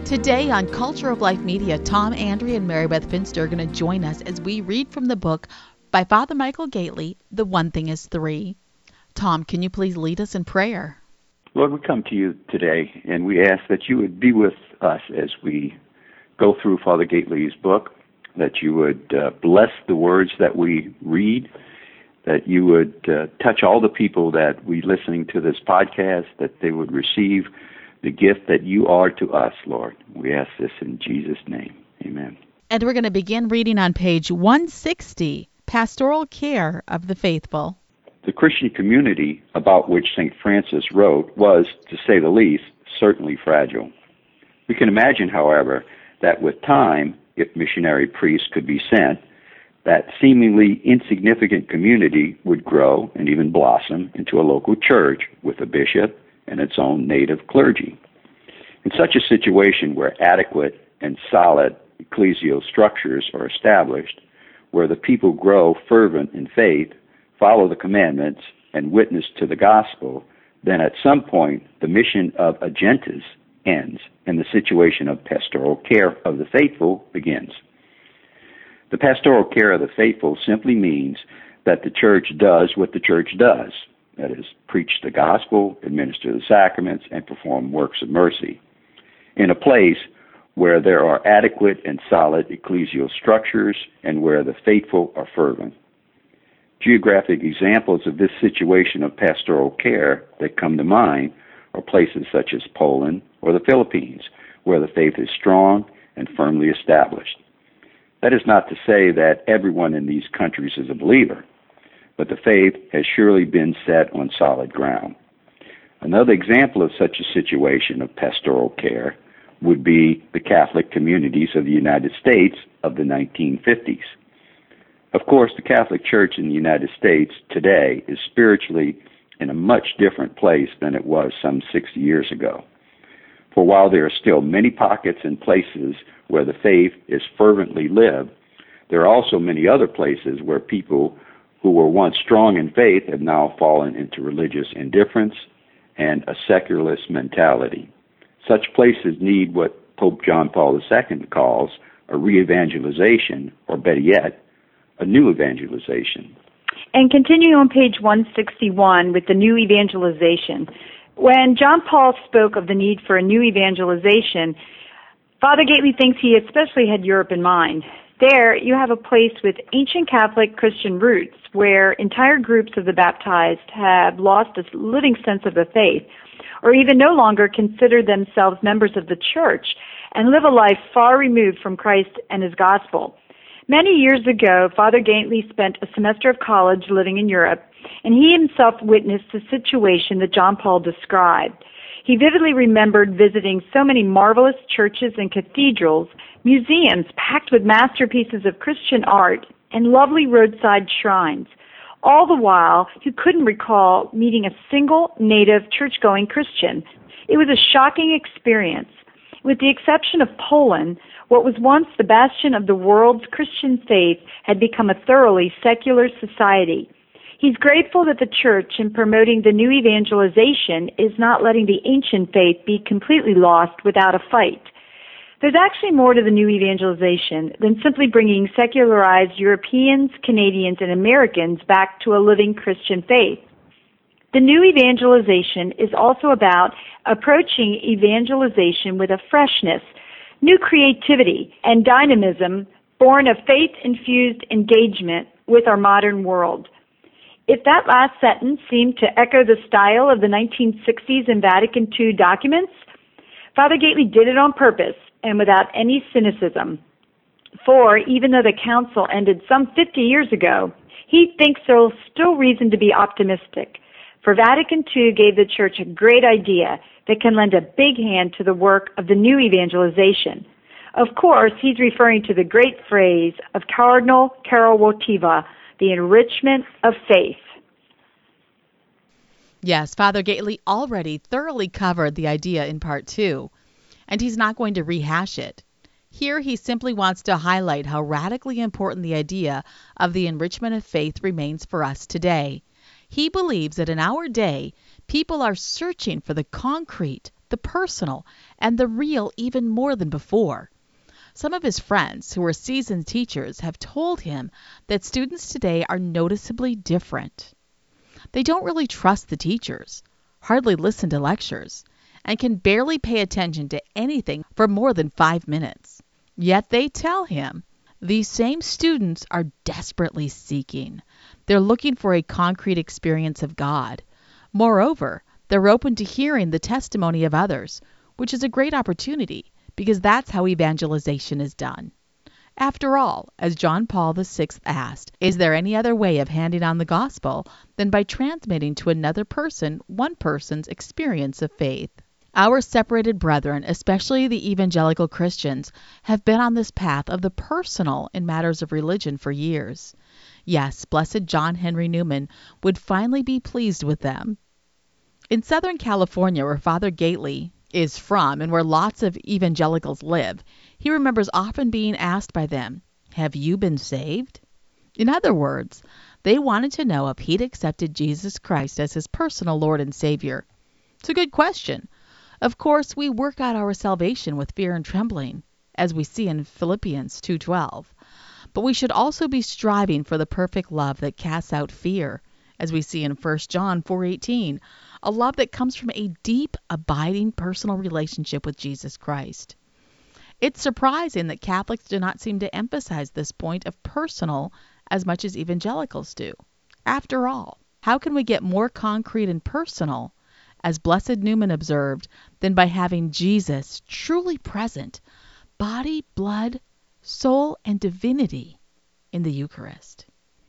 Today on Culture of Life Media, Tom Andrea and Mary Beth Finster are going to join us as we read from the book by Father Michael Gaitley, The One Thing is Three. Tom, can you please lead us in prayer? Lord, we come to you today, and we ask that you would be with us as we go through Father Gaitley's book, that you would bless the words that we read, that you would touch all the people that we listening to this podcast, that they would receive the gift that you are to us, Lord. We ask this in Jesus' name. Amen. And we're going to begin reading on page 160, Pastoral Care of the Faithful. The Christian community about which St. Francis wrote was, to say the least, certainly fragile. We can imagine, however, that with time, if missionary priests could be sent, that seemingly insignificant community would grow and even blossom into a local church with a bishop and its own native clergy. In such a situation where adequate and solid ecclesial structures are established, where the people grow fervent in faith, follow the commandments, and witness to the gospel, then at some point the mission of agentis ends and the situation of pastoral care of the faithful begins. The pastoral care of the faithful simply means that the church does what the church does, that is, preach the gospel, administer the sacraments, and perform works of mercy, in a place where there are adequate and solid ecclesial structures and where the faithful are fervent. Geographic examples of this situation of pastoral care that come to mind are places such as Poland or the Philippines, where the faith is strong and firmly established. That is not to say that everyone in these countries is a believer, but the faith has surely been set on solid ground. Another example of such a situation of pastoral care would be the Catholic communities of the United States of the 1950s. Of course, the Catholic Church in the United States today is spiritually in a much different place than it was some 60 years ago. For while there are still many pockets and places where the faith is fervently lived, there are also many other places where people who were once strong in faith have now fallen into religious indifference and a secularist mentality. Such places need what Pope John Paul II calls a re-evangelization, or better yet, a new evangelization. And continuing on page 161 with the new evangelization, when John Paul spoke of the need for a new evangelization, Father Gaitley thinks he especially had Europe in mind. There, you have a place with ancient Catholic Christian roots where entire groups of the baptized have lost a living sense of the faith, or even no longer consider themselves members of the church and live a life far removed from Christ and his gospel. Many years ago, Father Gaitley spent a semester of college living in Europe, and he himself witnessed the situation that John Paul described. He vividly remembered visiting so many marvelous churches and cathedrals, museums packed with masterpieces of Christian art, and lovely roadside shrines. All the while, he couldn't recall meeting a single native church-going Christian. It was a shocking experience. With the exception of Poland, what was once the bastion of the world's Christian faith had become a thoroughly secular society. He's grateful that the church, in promoting the new evangelization, is not letting the ancient faith be completely lost without a fight. There's actually more to the new evangelization than simply bringing secularized Europeans, Canadians, and Americans back to a living Christian faith. The new evangelization is also about approaching evangelization with a freshness, new creativity, and dynamism born of faith-infused engagement with our modern world. If that last sentence seemed to echo the style of the 1960s and Vatican II documents, Father Gaitley did it on purpose and without any cynicism. For even though the council ended some 50 years ago, he thinks there's still reason to be optimistic. For Vatican II gave the church a great idea that can lend a big hand to the work of the new evangelization. Of course, he's referring to the great phrase of Cardinal Karol Wojtyła, the enrichment of faith. Yes, Father Gaitley already thoroughly covered the idea in part 2, and he's not going to rehash it. Here he simply wants to highlight how radically important the idea of the enrichment of faith remains for us today. He believes that in our day, people are searching for the concrete, the personal, and the real even more than before. Some of his friends, who are seasoned teachers, have told him that students today are noticeably different. They don't really trust the teachers, hardly listen to lectures, and can barely pay attention to anything for more than 5 minutes. Yet they tell him these same students are desperately seeking. They're looking for a concrete experience of God. Moreover, they're open to hearing the testimony of others, which is a great opportunity because that's how evangelization is done. After all, as John Paul VI asked, is there any other way of handing on the gospel than by transmitting to another person one person's experience of faith? Our separated brethren, especially the evangelical Christians, have been on this path of the personal in matters of religion for years. Yes, blessed John Henry Newman would finally be pleased with them. In Southern California, where Father Gately is from and where lots of evangelicals live, he remembers often being asked by them, "Have you been saved?" In other words, they wanted to know if he'd accepted Jesus Christ as his personal Lord and Savior. It's a good question. Of course, we work out our salvation with fear and trembling, as we see in Philippians 2:12. But we should also be striving for the perfect love that casts out fear, as we see in 1 John 4:18, a love that comes from a deep, abiding personal relationship with Jesus Christ. It's surprising that Catholics do not seem to emphasize this point of personal as much as evangelicals do. After all, how can we get more concrete and personal, as Blessed Newman observed, than by having Jesus truly present, body, blood, soul, and divinity in the Eucharist?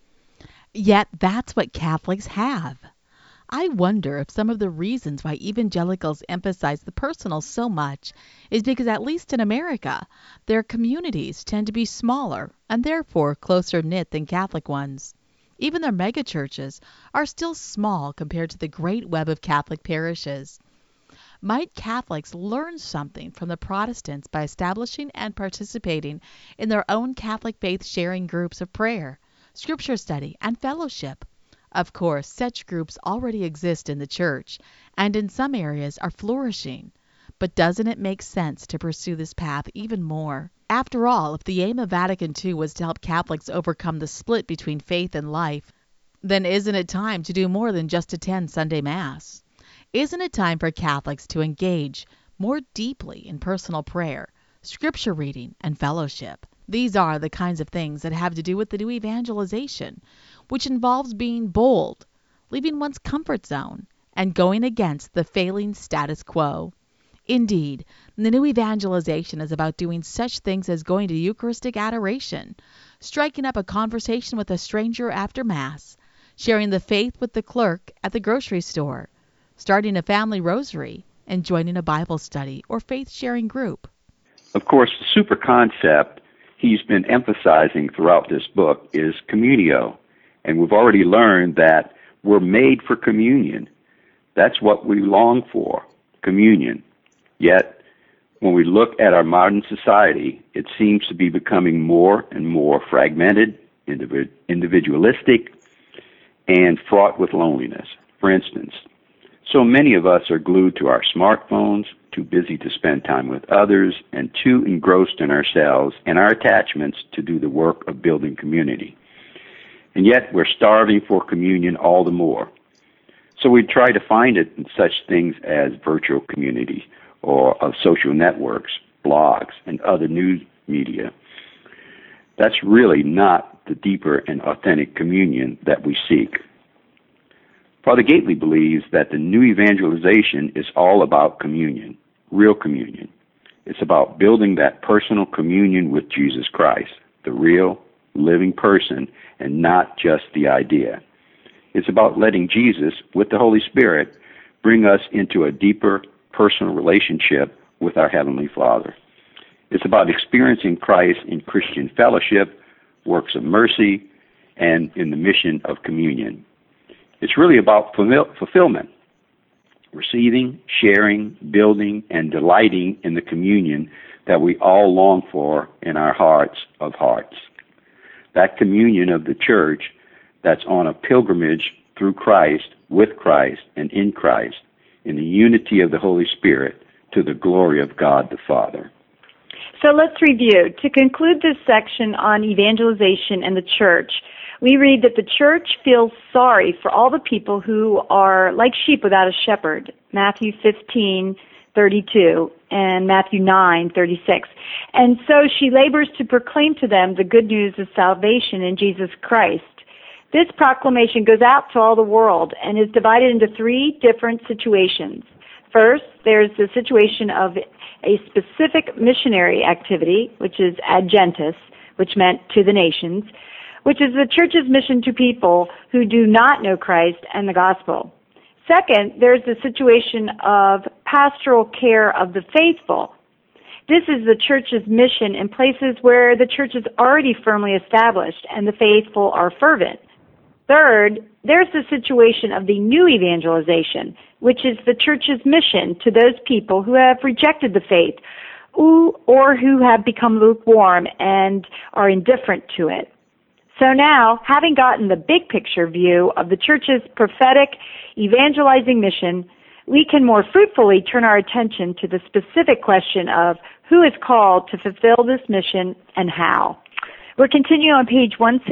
Yet that's what Catholics have. I wonder if some of the reasons why evangelicals emphasize the personal so much is because, at least in America, their communities tend to be smaller and therefore closer knit than Catholic ones. Even their megachurches are still small compared to the great web of Catholic parishes. Might Catholics learn something from the Protestants by establishing and participating in their own Catholic faith-sharing groups of prayer, scripture study, and fellowship? Of course, such groups already exist in the Church, and in some areas are flourishing. But doesn't it make sense to pursue this path even more? After all, if the aim of Vatican II was to help Catholics overcome the split between faith and life, then isn't it time to do more than just attend Sunday Mass? Isn't it time for Catholics to engage more deeply in personal prayer, scripture reading, and fellowship? These are the kinds of things that have to do with the new evangelization, which involves being bold, leaving one's comfort zone, and going against the failing status quo. Indeed, the new evangelization is about doing such things as going to Eucharistic adoration, striking up a conversation with a stranger after Mass, sharing the faith with the clerk at the grocery store, starting a family rosary, and joining a Bible study or faith-sharing group. Of course, the super concept he's been emphasizing throughout this book is communio. And we've already learned that we're made for communion. That's what we long for, communion. Yet, when we look at our modern society, it seems to be becoming more and more fragmented, individualistic, and fraught with loneliness. For instance, so many of us are glued to our smartphones, too busy to spend time with others, and too engrossed in ourselves and our attachments to do the work of building community. And yet we're starving for communion all the more. So we try to find it in such things as virtual community or of social networks, blogs, and other news media. That's really not the deeper and authentic communion that we seek. Father Gately believes that the new evangelization is all about communion, real communion. It's about building that personal communion with Jesus Christ, the real, living person, and not just the idea. It's about letting Jesus, with the Holy Spirit, bring us into a deeper personal relationship with our Heavenly Father. It's about experiencing Christ in Christian fellowship, works of mercy, and in the mission of communion. It's really about fulfillment, receiving, sharing, building, and delighting in the communion that we all long for in our hearts of hearts. That communion of the Church that's on a pilgrimage through Christ, with Christ, and in Christ, in the unity of the Holy Spirit, to the glory of God the Father. So let's review. To conclude this section on evangelization and the church, we read that the church feels sorry for all the people who are like sheep without a shepherd, Matthew 15:32 and Matthew 9:36. And so she labors to proclaim to them the good news of salvation in Jesus Christ. This proclamation goes out to all the world and is divided into three different situations. First, there's the situation of a specific missionary activity, which is ad gentis, which meant to the nations, which is the church's mission to people who do not know Christ and the gospel. Second, there's the situation of pastoral care of the faithful. This is the church's mission in places where the church is already firmly established and the faithful are fervent. Third, there's the situation of the new evangelization, which is the church's mission to those people who have rejected the faith or who have become lukewarm and are indifferent to it. So now, having gotten the big picture view of the church's prophetic evangelizing mission, we can more fruitfully turn our attention to the specific question of who is called to fulfill this mission and how. We're continuing on page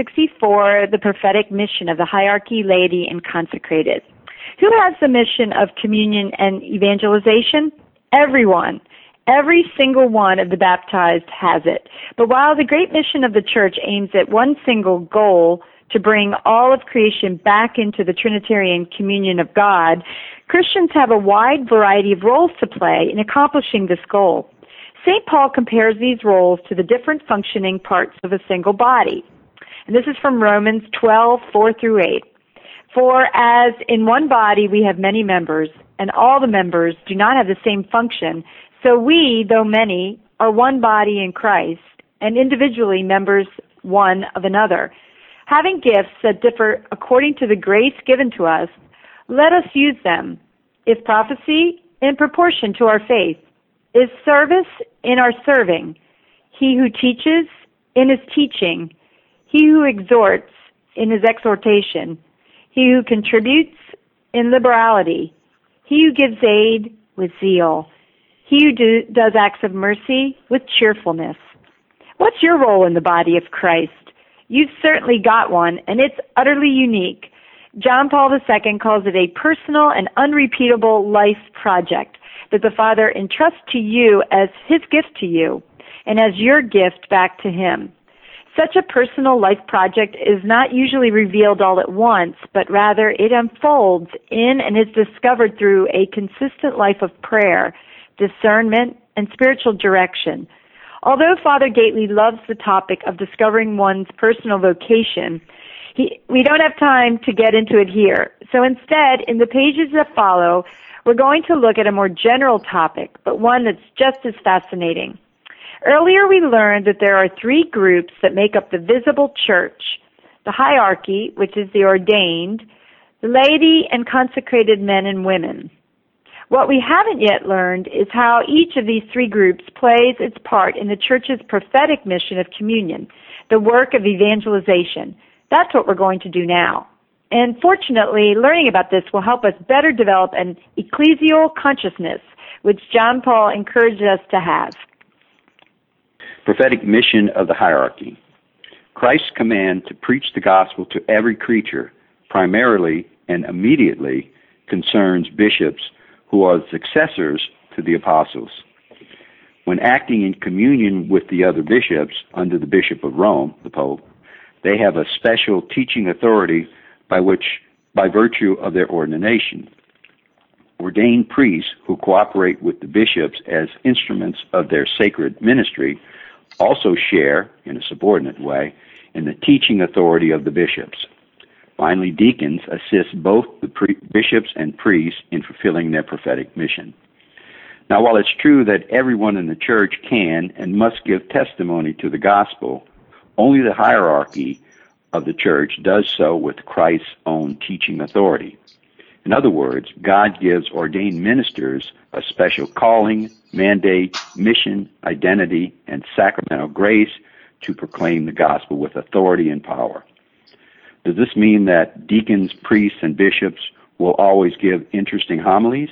164, the prophetic mission of the hierarchy, laity, and consecrated. Who has the mission of communion and evangelization? Everyone. Every single one of the baptized has it. But while the great mission of the church aims at one single goal, to bring all of creation back into the Trinitarian communion of God, Christians have a wide variety of roles to play in accomplishing this goal. St. Paul compares these roles to the different functioning parts of a single body. And this is from Romans 12:4-8. For as in one body we have many members, and all the members do not have the same function, so we, though many, are one body in Christ, and individually members one of another. Having gifts that differ according to the grace given to us, let us use them. If prophecy, in proportion to our faith. Is service, in our serving. He who teaches, in his teaching. He who exhorts, in his exhortation. He who contributes, in liberality. He who gives aid, with zeal. He who does acts of mercy, with cheerfulness. What's your role in the body of Christ? You've certainly got one, and it's utterly unique. John Paul II calls it a personal and unrepeatable life project that the Father entrusts to you as his gift to you and as your gift back to him. Such a personal life project is not usually revealed all at once, but rather it unfolds in and is discovered through a consistent life of prayer, discernment, and spiritual direction. Although Father Gately loves the topic of discovering one's personal vocation, we don't have time to get into it here. So instead, in the pages that follow, we're going to look at a more general topic, but one that's just as fascinating. Earlier we learned that there are three groups that make up the visible church: the hierarchy, which is the ordained, the laity, and consecrated men and women. What we haven't yet learned is how each of these three groups plays its part in the church's prophetic mission of communion, the work of evangelization. That's what we're going to do now. And fortunately, learning about this will help us better develop an ecclesial consciousness, which John Paul encouraged us to have. Prophetic mission of the hierarchy. Christ's command to preach the gospel to every creature primarily and immediately concerns bishops who are successors to the apostles. When acting in communion with the other bishops under the Bishop of Rome, the Pope, they have a special teaching authority by virtue of their ordination. Ordained priests who cooperate with the bishops as instruments of their sacred ministry also share, in a subordinate way, in the teaching authority of the bishops. Finally, deacons assist both the bishops and priests in fulfilling their prophetic mission. Now, while it's true that everyone in the church can and must give testimony to the gospel, only the hierarchy of the church does so with Christ's own teaching authority. In other words, God gives ordained ministers a special calling, mandate, mission, identity, and sacramental grace to proclaim the gospel with authority and power. Does this mean that deacons, priests, and bishops will always give interesting homilies?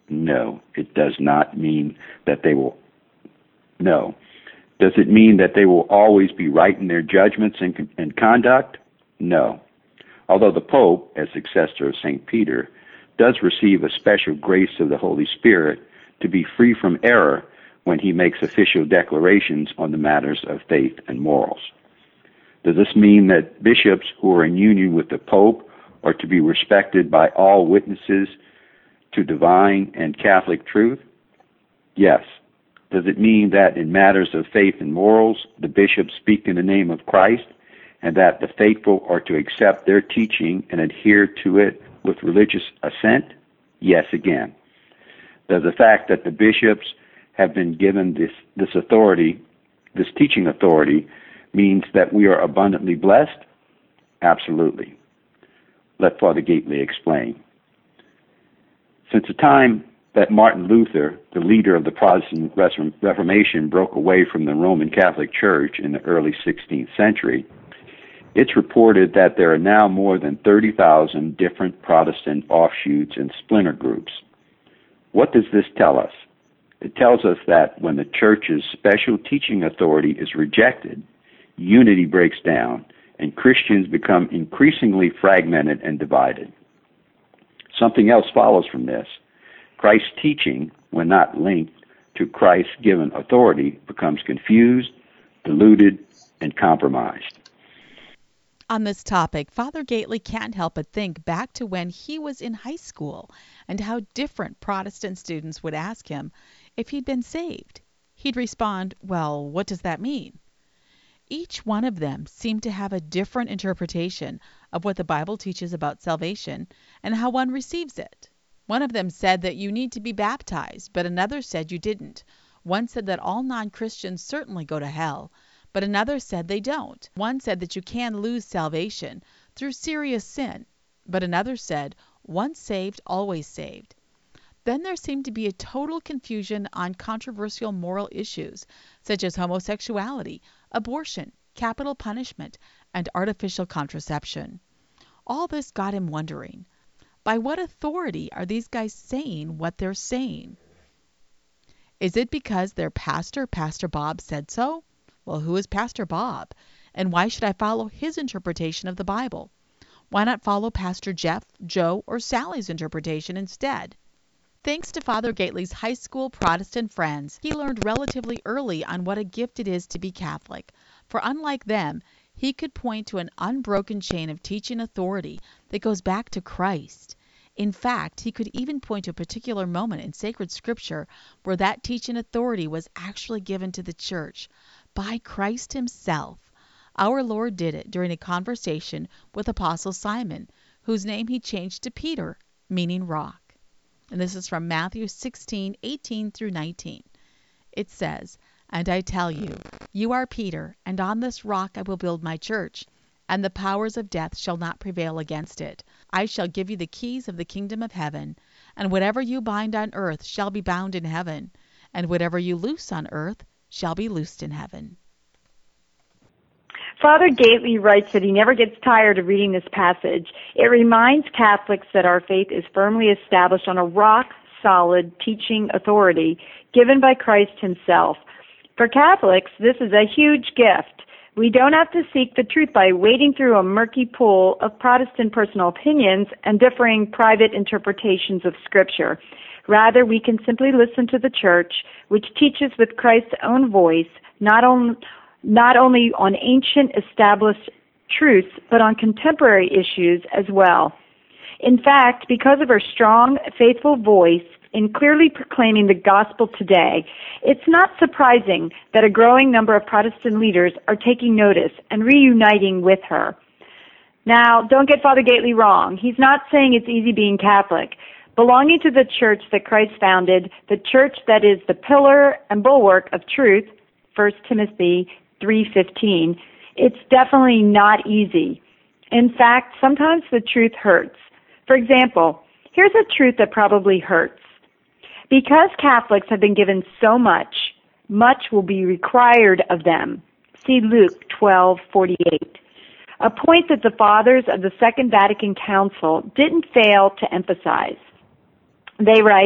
No, it does not mean that they will. No. Does it mean that they will always be right in their judgments and conduct? No. Although the Pope, as successor of St. Peter, does receive a special grace of the Holy Spirit to be free from error when he makes official declarations on the matters of faith and morals. Does this mean that bishops who are in union with the Pope are to be respected by all witnesses to divine and Catholic truth? Yes. Does it mean that in matters of faith and morals, the bishops speak in the name of Christ, and that the faithful are to accept their teaching and adhere to it with religious assent? Yes, again. Does the fact that the bishops have been given this authority, this teaching authority, means that we are abundantly blessed? Absolutely. Let Father Gately explain. Since the time that Martin Luther, the leader of the Protestant Reformation, broke away from the Roman Catholic Church in the early 16th century, it's reported that there are now more than 30,000 different Protestant offshoots and splinter groups. What does this tell us? It tells us that when the Church's special teaching authority is rejected, unity breaks down, and Christians become increasingly fragmented and divided. Something else follows from this. Christ's teaching, when not linked to Christ's given authority, becomes confused, diluted, and compromised. On this topic, Father Gately can't help but think back to when he was in high school and how different Protestant students would ask him if he'd been saved. He'd respond, "Well, what does that mean?" Each one of them seemed to have a different interpretation of what the Bible teaches about salvation and how one receives it. One of them said that you need to be baptized, but another said you didn't. One said that all non-Christians certainly go to hell, but another said they don't. One said that you can lose salvation through serious sin, but another said, once saved, always saved. Then there seemed to be a total confusion on controversial moral issues, such as homosexuality, abortion, capital punishment, and artificial contraception. All this got him wondering, by what authority are these guys saying what they're saying? Is it because their pastor, Pastor Bob, said so? Well, who is Pastor Bob? And why should I follow his interpretation of the Bible? Why not follow Pastor Jeff, Joe, or Sally's interpretation instead? Thanks to Father Gately's high school Protestant friends, he learned relatively early on what a gift it is to be Catholic. For unlike them, he could point to an unbroken chain of teaching authority that goes back to Christ. In fact, he could even point to a particular moment in sacred scripture where that teaching authority was actually given to the church by Christ himself. Our Lord did it during a conversation with Apostle Simon, whose name he changed to Peter, meaning rock. And this is from Matthew 16:18 through 19. It says, "And I tell you, you are Peter, and on this rock I will build my church, and the powers of death shall not prevail against it. I shall give you the keys of the kingdom of heaven, and whatever you bind on earth shall be bound in heaven, and whatever you loose on earth shall be loosed in heaven." Father Gately writes that he never gets tired of reading this passage. It reminds Catholics that our faith is firmly established on a rock-solid teaching authority given by Christ himself. For Catholics, this is a huge gift. We don't have to seek the truth by wading through a murky pool of Protestant personal opinions and differing private interpretations of Scripture. Rather, we can simply listen to the Church, which teaches with Christ's own voice, not only on ancient established truths, but on contemporary issues as well. In fact, because of her strong, faithful voice in clearly proclaiming the gospel today, it's not surprising that a growing number of Protestant leaders are taking notice and reuniting with her. Now, don't get Father Gately wrong. He's not saying it's easy being Catholic. Belonging to the church that Christ founded, the church that is the pillar and bulwark of truth, 1 Timothy 3:15, it's definitely not easy. In fact, sometimes the truth hurts. For example, here's a truth that probably hurts. Because Catholics have been given so much, much will be required of them. See Luke 12:48. A point that the fathers of the Second Vatican Council didn't fail to emphasize. They write,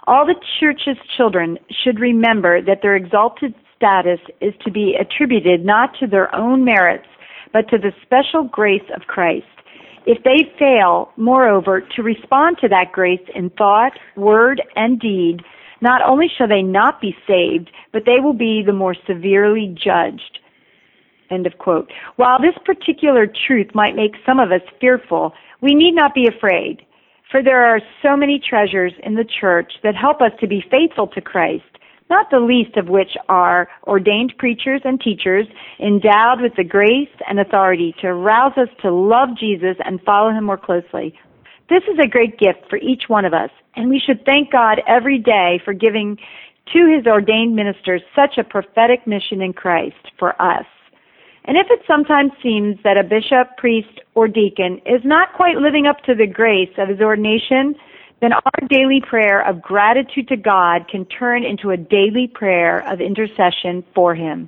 All the church's children should remember that their exalted status is to be attributed not to their own merits, but to the special grace of Christ. If they fail, moreover, to respond to that grace in thought, word, and deed, not only shall they not be saved, but they will be the more severely judged. End of quote. While this particular truth might make some of us fearful, we need not be afraid, for there are so many treasures in the church that help us to be faithful to Christ, not the least of which are ordained preachers and teachers endowed with the grace and authority to arouse us to love Jesus and follow him more closely. This is a great gift for each one of us, and we should thank God every day for giving to his ordained ministers such a prophetic mission in Christ for us. And if it sometimes seems that a bishop, priest, or deacon is not quite living up to the grace of his ordination, then our daily prayer of gratitude to God can turn into a daily prayer of intercession for him.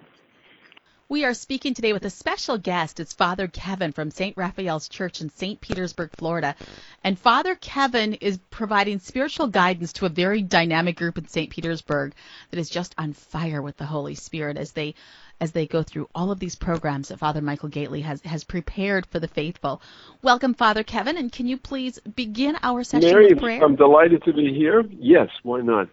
We are speaking today with a special guest. It's Father Kevin from St. Raphael's Church in St. Petersburg, Florida. And Father Kevin is providing spiritual guidance to a very dynamic group in St. Petersburg that is just on fire with the Holy Spirit as they go through all of these programs that Father Michael Gately has prepared for the faithful. Welcome, Father Kevin, and can you please begin our session Mary, with prayer? I'm delighted to be here. Yes, why not?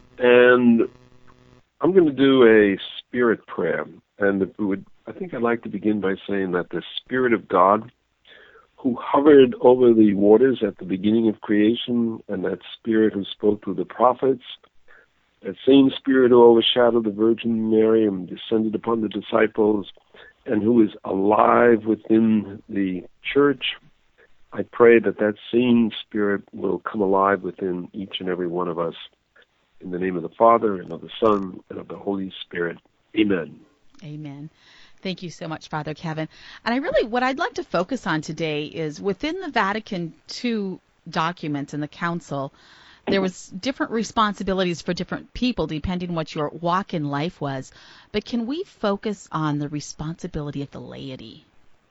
And I'm going to do a spirit prayer. And I think I'd like to begin by saying that the Spirit of God, who hovered over the waters at the beginning of creation, and that Spirit who spoke through the prophets, that same Spirit who overshadowed the Virgin Mary and descended upon the disciples, and who is alive within the church, I pray that that same Spirit will come alive within each and every one of us. In the name of the Father, and of the Son, and of the Holy Spirit. Amen. Amen. Thank you so much, Father Kevin. And what I'd like to focus on today is within the Vatican II documents and the Council, there was different responsibilities for different people depending what your walk in life was. But can we focus on the responsibility of the laity?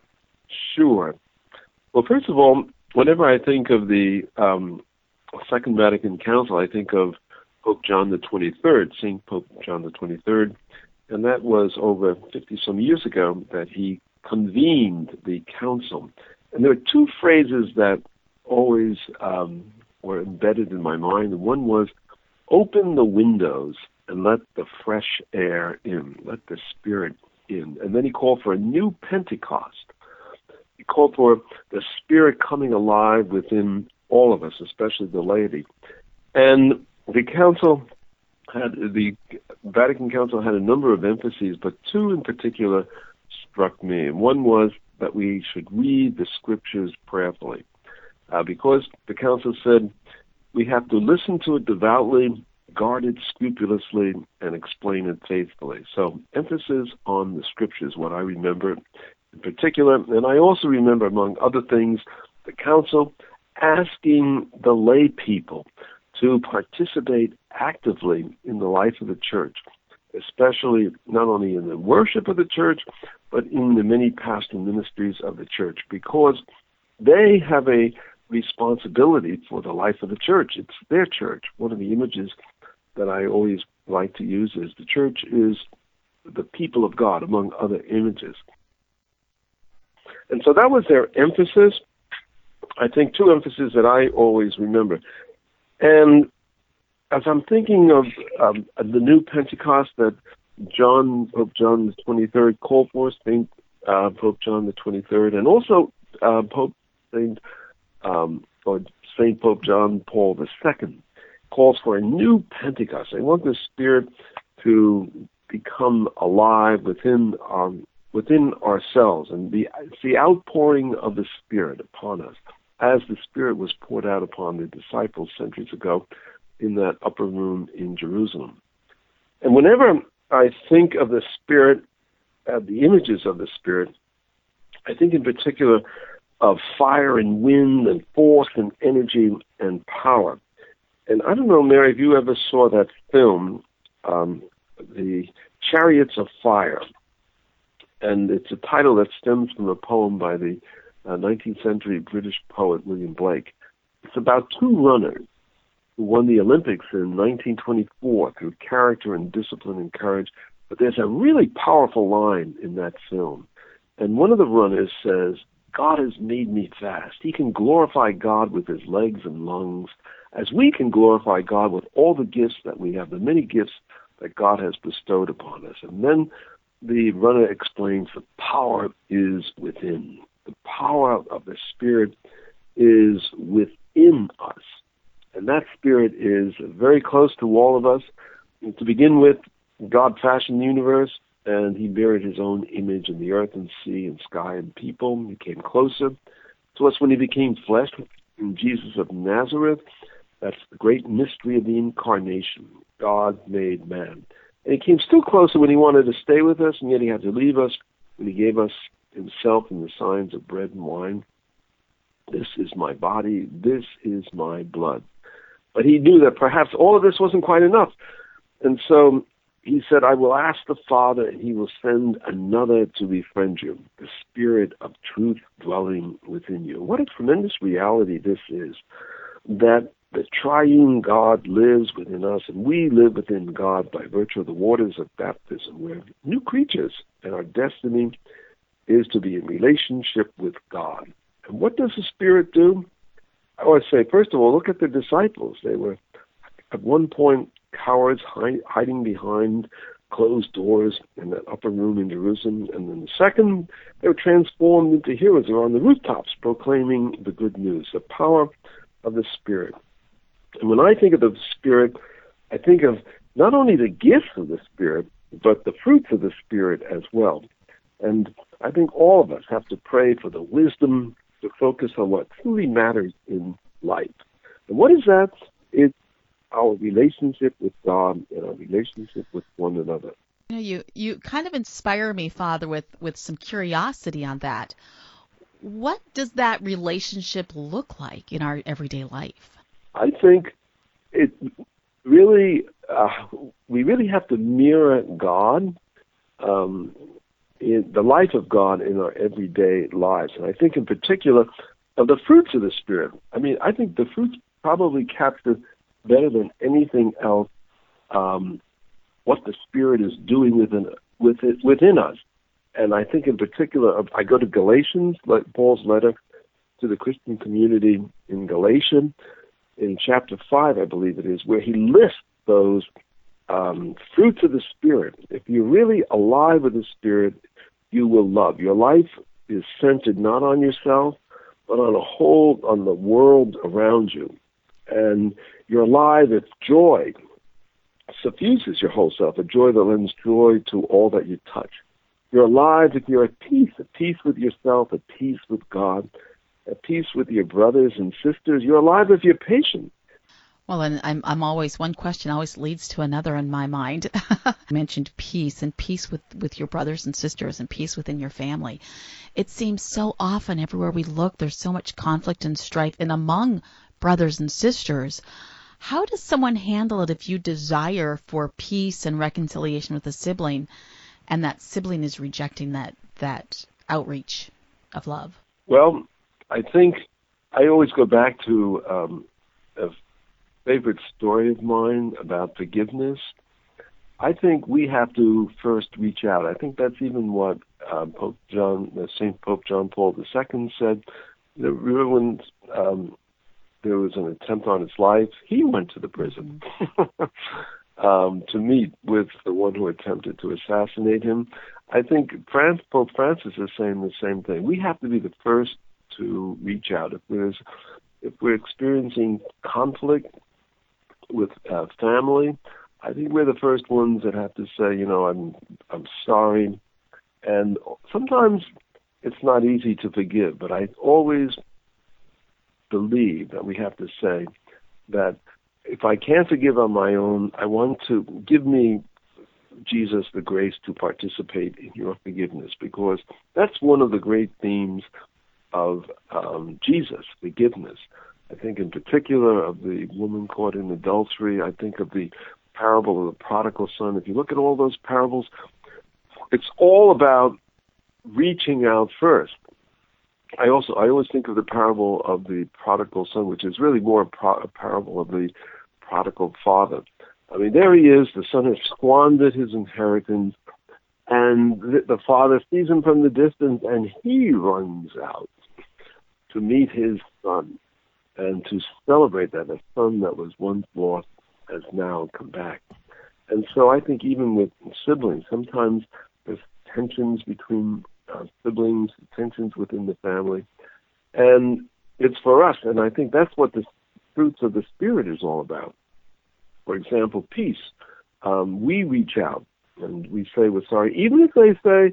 Sure. Well, first of all, whenever I think of the Second Vatican Council, I think of Pope John the 23rd, St. Pope John the 23rd, and that was over 50-some years ago that he convened the council. And there are two phrases that always were embedded in my mind. One was, open the windows and let the fresh air in, let the Spirit in. And then he called for a new Pentecost. He called for the Spirit coming alive within all of us, especially the laity. And the Vatican Council had a number of emphases, but two in particular struck me. And one was that we should read the Scriptures prayerfully, because the Council said we have to listen to it devoutly, guard it scrupulously, and explain it faithfully. So emphasis on the Scriptures, what I remember in particular. And I also remember, among other things, the Council asking the lay people to participate actively in the life of the church, especially not only in the worship of the church, but in the many pastoral ministries of the church, because they have a responsibility for the life of the church. It's their church. One of the images that I always like to use is the church is the people of God, among other images. And so that was their emphasis. I think two emphases that I always remember. And as I'm thinking of the new Pentecost that Pope John the 23rd called for, Pope John the 23rd, and also Saint Pope John Paul II calls for a new Pentecost. I want the Spirit to become alive within ourselves, and it's the outpouring of the Spirit upon us, as the Spirit was poured out upon the disciples centuries ago in that upper room in Jerusalem. And whenever I think of the Spirit, the images of the Spirit, I think in particular of fire and wind and force and energy and power. And I don't know, Mary, if you ever saw that film, The Chariots of Fire. And it's a title that stems from a poem by the 19th century British poet William Blake. It's about two runners, who won the Olympics in 1924 through character and discipline and courage. But there's a really powerful line in that film. And one of the runners says, God has made me fast. He can glorify God with his legs and lungs, as we can glorify God with all the gifts that we have, the many gifts that God has bestowed upon us. And then the runner explains the power is within. The power of the Spirit is within us. And that Spirit is very close to all of us. And to begin with, God fashioned the universe, and he mirrored his own image in the earth and sea and sky and people. He came closer to us when he became flesh in Jesus of Nazareth. That's the great mystery of the incarnation. God made man. And he came still closer when he wanted to stay with us, and yet he had to leave us when he gave us himself in the signs of bread and wine. This is my body. This is my blood. But he knew that perhaps all of this wasn't quite enough. And so he said, I will ask the Father, and he will send another to befriend you, the Spirit of truth dwelling within you. What a tremendous reality this is, that the triune God lives within us, and we live within God by virtue of the waters of baptism. We're new creatures, and our destiny is to be in relationship with God. And what does the Spirit do? I always say, first of all, look at the disciples. They were, at one point, cowards hiding behind closed doors in that upper room in Jerusalem. And then the second, they were transformed into heroes. They were on the rooftops proclaiming the good news, the power of the Spirit. And when I think of the Spirit, I think of not only the gifts of the Spirit, but the fruits of the Spirit as well. And I think all of us have to pray for the wisdom to focus on what truly matters in life. And what is that? It's our relationship with God and our relationship with one another. You kind of inspire me, Father, with some curiosity on that. What does that relationship look like in our everyday life? I think it really, we really have to mirror God, in the life of God in our everyday lives. And I think in particular of the fruits of the Spirit. I mean, I think the fruits probably capture better than anything else what the Spirit is doing within us. And I think in particular, I go to Galatians, like Paul's letter to the Christian community in Galatia, in chapter 5, I believe it is, where he lists those fruits of the Spirit. If you're really alive with the Spirit, you will love. Your life is centered not on yourself, but on the world around you. And you're alive if joy suffuses your whole self, a joy that lends joy to all that you touch. You're alive if you're at peace with yourself, at peace with God, at peace with your brothers and sisters. You're alive if you're patient. Well, and I'm always, one question always leads to another in my mind. I mentioned peace, and peace with your brothers and sisters, and peace within your family. It seems so often everywhere we look, there's so much conflict and strife, and among brothers and sisters. How does someone handle it if you desire for peace and reconciliation with a sibling, and that sibling is rejecting that outreach of love? Well, I think I always go back to a favorite story of mine about forgiveness. I think we have to first reach out. I think that's even what St. Pope John Paul II said. When there was an attempt on his life, he went to the prison to meet with the one who attempted to assassinate him. I think Pope Francis is saying the same thing. We have to be the first to reach out. If we're experiencing conflict with family, I think we're the first ones that have to say, I'm sorry. And sometimes it's not easy to forgive, but I always believe that we have to say that if I can't forgive on my own, I want to give me, Jesus, the grace to participate in your forgiveness, because that's one of the great themes of Jesus, forgiveness. I think in particular of the woman caught in adultery. I think of the parable of the prodigal son. If you look at all those parables, it's all about reaching out first. I always think of the parable of the prodigal son, which is really more a parable of the prodigal father. I mean, there he is. The son has squandered his inheritance, and the father sees him from the distance, and he runs out to meet his son and to celebrate that a son that was once lost has now come back. And so I think even with siblings, sometimes there's tensions between siblings, tensions within the family, and it's for us. And I think that's what the fruits of the Spirit is all about. For example, peace. We reach out and we say we're sorry, even if they say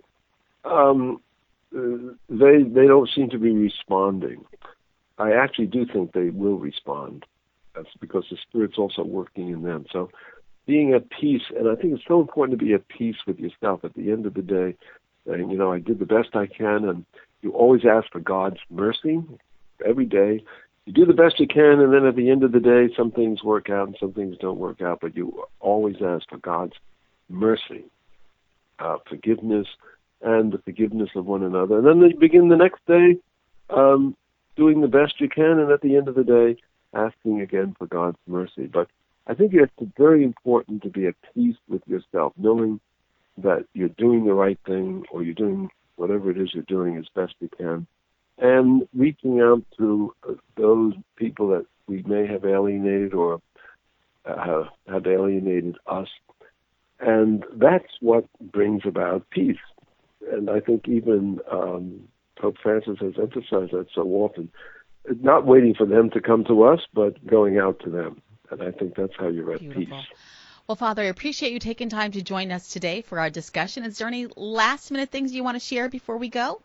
they don't seem to be responding. I actually do think they will respond. That's because the Spirit's also working in them. So being at peace, and I think it's so important to be at peace with yourself at the end of the day, saying, I did the best I can, and you always ask for God's mercy every day. You do the best you can, and then at the end of the day, some things work out and some things don't work out, but you always ask for God's mercy, forgiveness, and the forgiveness of one another. And then you begin the next day doing the best you can, and at the end of the day, asking again for God's mercy. But I think it's very important to be at peace with yourself, knowing that you're doing the right thing, or you're doing whatever it is you're doing as best you can, and reaching out to those people that we may have alienated or have alienated us. And that's what brings about peace. And I think even Pope Francis has emphasized that so often, not waiting for them to come to us, but going out to them. And I think that's how you're at peace. Well, Father, I appreciate you taking time to join us today for our discussion. Is there any last-minute things you want to share before we go?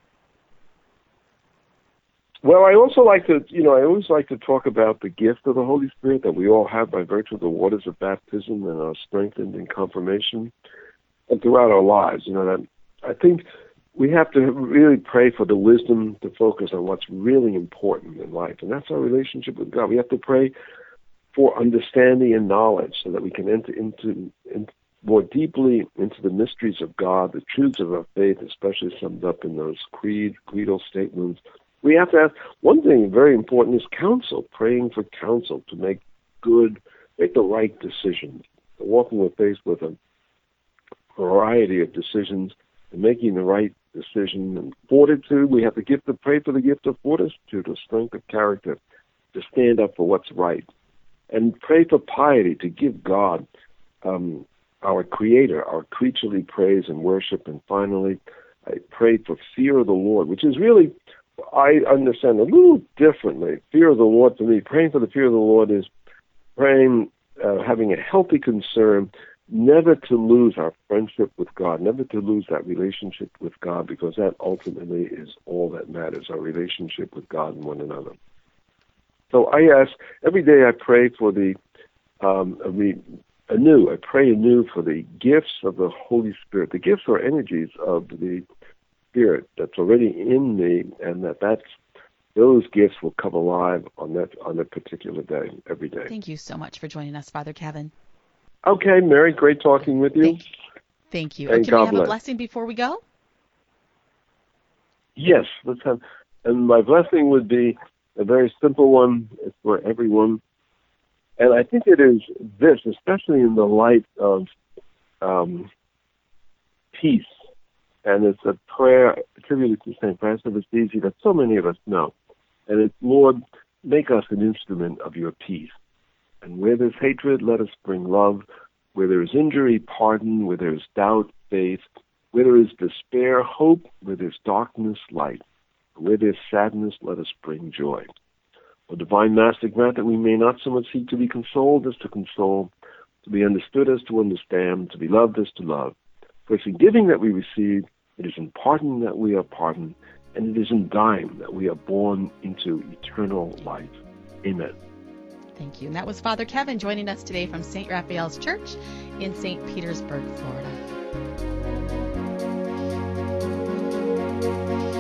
Well, I also like to, I always like to talk about the gift of the Holy Spirit that we all have by virtue of the waters of baptism and are strengthened in confirmation and throughout our lives. That I think we have to really pray for the wisdom to focus on what's really important in life, and that's our relationship with God. We have to pray for understanding and knowledge so that we can enter into more deeply into the mysteries of God, the truths of our faith, especially summed up in those creedal statements. We have to ask, one thing very important is counsel, praying for counsel to make the right decisions. Often we're faced with a variety of decisions, and making the right decision. And fortitude, we have the gift to pray for the gift of fortitude, or strength of character, to stand up for what's right. And pray for piety, to give God, our Creator, our creaturely praise and worship. And finally, I pray for fear of the Lord, which is really, I understand a little differently. Fear of the Lord, for me, praying for the fear of the Lord is praying, having a healthy concern, never to lose our friendship with God, never to lose that relationship with God, because that ultimately is all that matters, our relationship with God and one another. So I ask, every day I pray for I pray anew for the gifts of the Holy Spirit, the gifts or energies of the Spirit that's already in me, and those gifts will come alive on that particular day, every day. Thank you so much for joining us, Father Kevin. Okay, Mary, great talking with you. Thank you. And can we have bless. A blessing before we go? Yes, let's have. And my blessing would be a very simple one. It's for everyone. And I think it is this, especially in the light of peace. And it's a prayer attributed to St. Francis of Assisi that so many of us know. And it's, Lord, make us an instrument of your peace. And where there's hatred, let us bring love. Where there is injury, pardon. Where there is doubt, faith. Where there is despair, hope. Where there's darkness, light. Where there's sadness, let us bring joy. O Divine Master, grant that we may not so much seek to be consoled as to console, to be understood as to understand, to be loved as to love. For it's in giving that we receive, it is in pardoning that we are pardoned, and it is in dying that we are born into eternal life. Amen. Thank you. And that was Father Kevin joining us today from St. Raphael's Church in St. Petersburg, Florida.